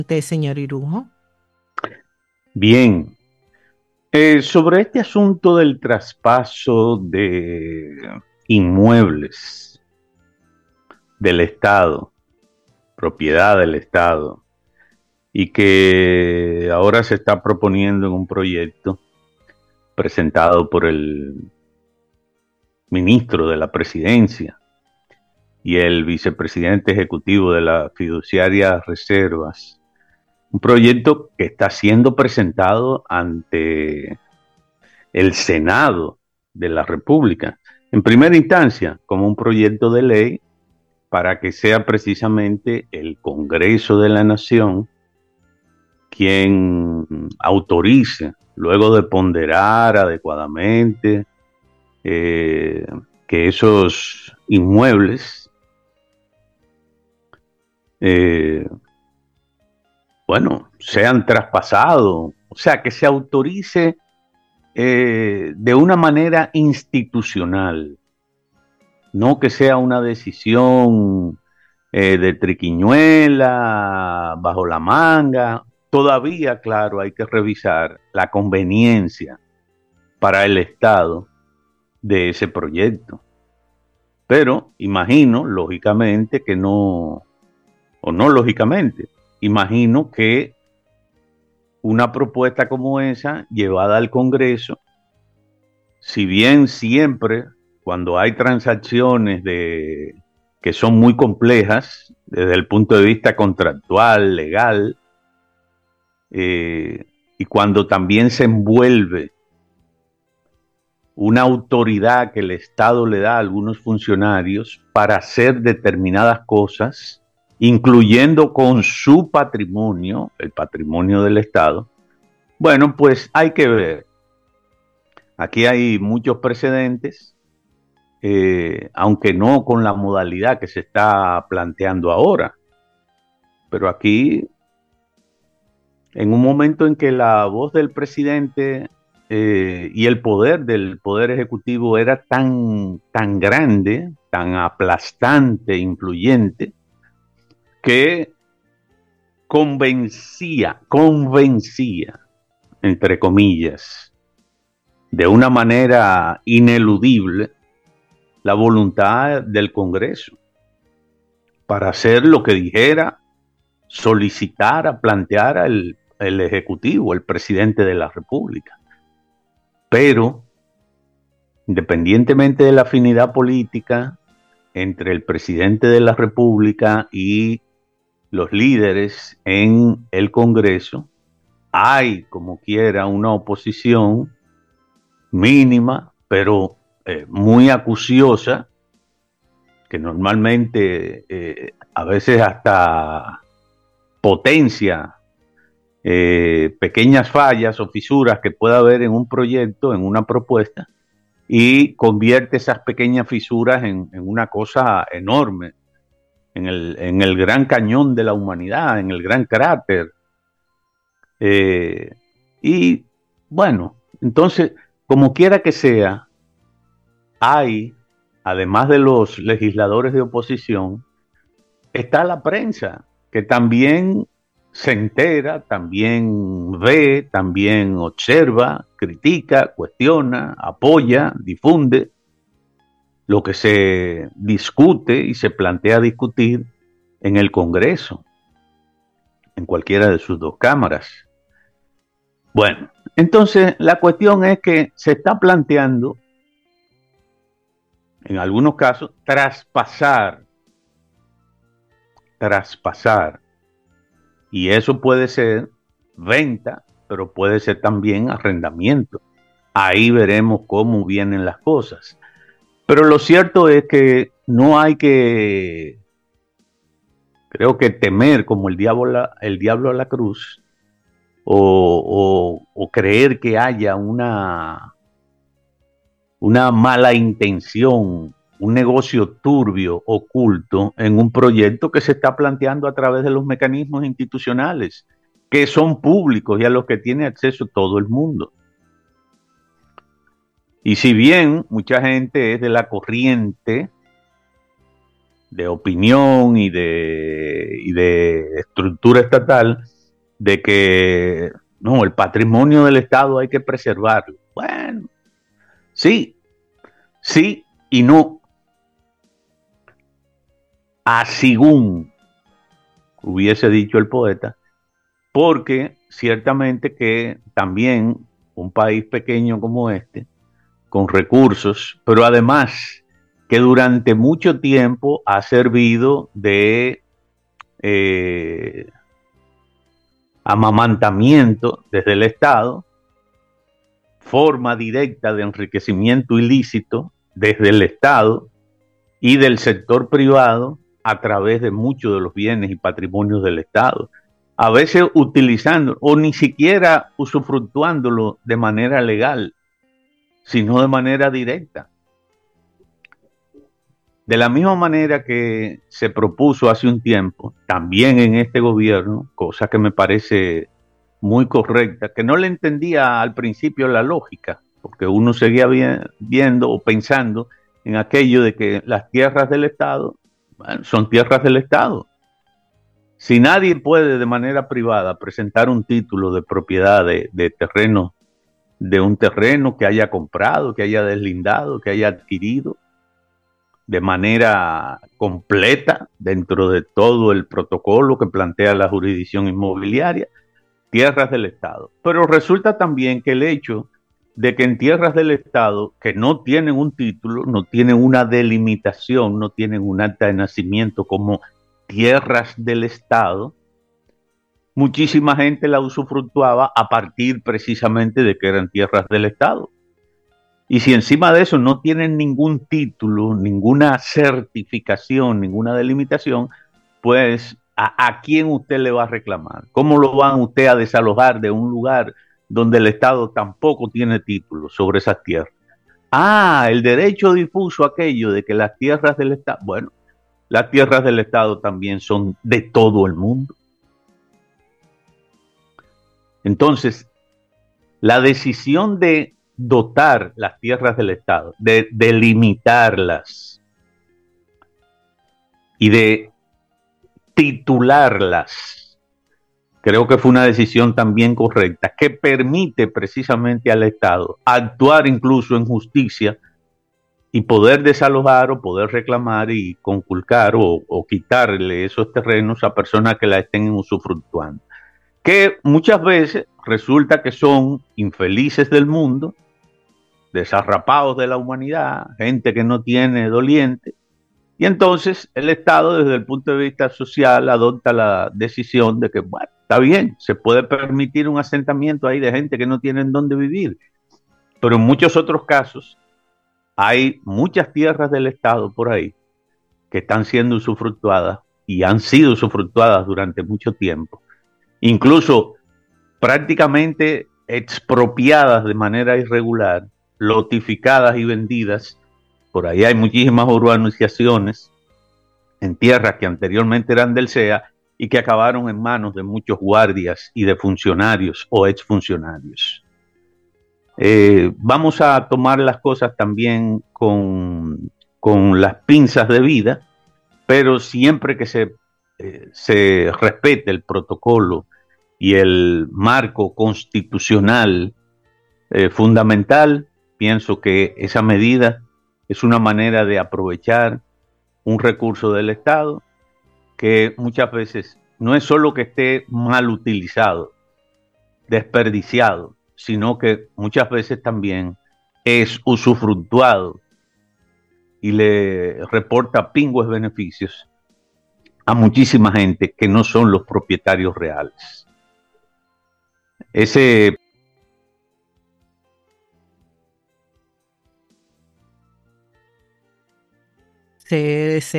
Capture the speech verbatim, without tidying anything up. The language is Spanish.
De señor Irujo. Bien, eh, sobre este asunto del traspaso de inmuebles del Estado, propiedad del Estado, y que ahora se está proponiendo en un proyecto presentado por el ministro de la Presidencia y el vicepresidente ejecutivo de la fiduciaria Reservas, un proyecto que está siendo presentado ante el Senado de la República, en primera instancia como un proyecto de ley para que sea precisamente el Congreso de la Nación quien autorice, luego de ponderar adecuadamente, eh, que esos inmuebles, eh, bueno, sean traspasados, o sea, que se autorice eh, de una manera institucional, no que sea una decisión eh, de triquiñuela, bajo la manga. Todavía, claro, hay que revisar la conveniencia para el Estado de ese proyecto. Pero imagino, lógicamente, que no, o no lógicamente, imagino que una propuesta como esa, llevada al Congreso, si bien siempre cuando hay transacciones de, que son muy complejas desde el punto de vista contractual, legal, eh, y cuando también se envuelve una autoridad que el Estado le da a algunos funcionarios para hacer determinadas cosas, incluyendo con su patrimonio, el patrimonio del Estado, bueno, pues hay que ver. Aquí hay muchos precedentes, eh, aunque no con la modalidad que se está planteando ahora. Pero aquí, en un momento en que la voz del presidente eh, y el poder del poder ejecutivo era tan, tan grande, tan aplastante, influyente, que convencía, convencía, entre comillas, de una manera ineludible la voluntad del Congreso para hacer lo que dijera, solicitara, planteara el, el Ejecutivo, el presidente de la República. Pero, independientemente de la afinidad política entre el presidente de la República y los líderes en el Congreso, hay como quiera una oposición mínima, pero eh, muy acuciosa, que normalmente eh, a veces hasta potencia eh, pequeñas fallas o fisuras que pueda haber en un proyecto, en una propuesta, y convierte esas pequeñas fisuras en, en una cosa enorme, en el, en el gran cañón de la humanidad, en el gran cráter. Eh, y bueno, entonces, como quiera que sea, hay, además de los legisladores de oposición, está la prensa, que también se entera, también ve, también observa, critica, cuestiona, apoya, difunde lo que se discute y se plantea discutir en el Congreso, en cualquiera de sus dos cámaras. Bueno, entonces la cuestión es que se está planteando, en algunos casos, traspasar, traspasar Y eso puede ser venta, pero puede ser también arrendamiento. Ahí veremos cómo vienen las cosas. Pero lo cierto es que no hay que, creo que temer como el diablo, el diablo a la cruz o, o, o creer que haya una, una mala intención, un negocio turbio, oculto, en un proyecto que se está planteando a través de los mecanismos institucionales, que son públicos y a los que tiene acceso todo el mundo. Y si bien mucha gente es de la corriente de opinión y de, y de estructura estatal de que no, el patrimonio del Estado hay que preservarlo. Bueno, sí, sí y no. Asigún, hubiese dicho el poeta, porque ciertamente que también un país pequeño como este, con recursos, pero además que durante mucho tiempo ha servido de eh, amamantamiento desde el Estado, forma directa de enriquecimiento ilícito desde el Estado y del sector privado a través de muchos de los bienes y patrimonios del Estado. A veces utilizando o ni siquiera usufructuándolo de manera legal, sino de manera directa. De la misma manera que se propuso hace un tiempo, también en este gobierno, cosa que me parece muy correcta, que no le entendía al principio la lógica, porque uno seguía viendo o pensando en aquello de que las tierras del Estado, bueno, son tierras del Estado. Si nadie puede de manera privada presentar un título de propiedad de, de terreno, de un terreno que haya comprado, que haya deslindado, que haya adquirido de manera completa dentro de todo el protocolo que plantea la jurisdicción inmobiliaria, tierras del Estado. Pero resulta también que el hecho de que en tierras del Estado que no tienen un título, no tienen una delimitación, no tienen un acta de nacimiento como tierras del Estado, muchísima gente la usufructuaba a partir precisamente de que eran tierras del Estado. Y si encima de eso no tienen ningún título, ninguna certificación, ninguna delimitación, pues ¿a, a quién usted le va a reclamar? ¿Cómo lo van usted a desalojar de un lugar donde el Estado tampoco tiene título sobre esas tierras? Ah, el derecho difuso aquello de que las tierras del Estado, bueno, las tierras del Estado también son de todo el mundo. Entonces, la decisión de dotar las tierras del Estado, de delimitarlas y de titularlas, creo que fue una decisión también correcta, que permite precisamente al Estado actuar incluso en justicia y poder desalojar o poder reclamar y conculcar o, o quitarle esos terrenos a personas que la estén usufructuando. Que muchas veces resulta que son infelices del mundo, desarrapados de la humanidad, gente que no tiene doliente, y entonces el Estado desde el punto de vista social adopta la decisión de que, bueno, está bien, se puede permitir un asentamiento ahí de gente que no tienen dónde vivir, pero en muchos otros casos hay muchas tierras del Estado por ahí que están siendo usufructuadas y han sido usufructuadas durante mucho tiempo, incluso prácticamente expropiadas de manera irregular, lotificadas y vendidas. Por ahí hay muchísimas urbanizaciones en tierras que anteriormente eran del C E A y que acabaron en manos de muchos guardias y de funcionarios o exfuncionarios. Eh, vamos a tomar las cosas también con, con las pinzas de vida, pero siempre que se, eh, se respete el protocolo y el marco constitucional eh, fundamental, pienso que esa medida es una manera de aprovechar un recurso del Estado que muchas veces no es solo que esté mal utilizado, desperdiciado, sino que muchas veces también es usufructuado y le reporta pingües beneficios a muchísima gente que no son los propietarios reales. Ese Se, se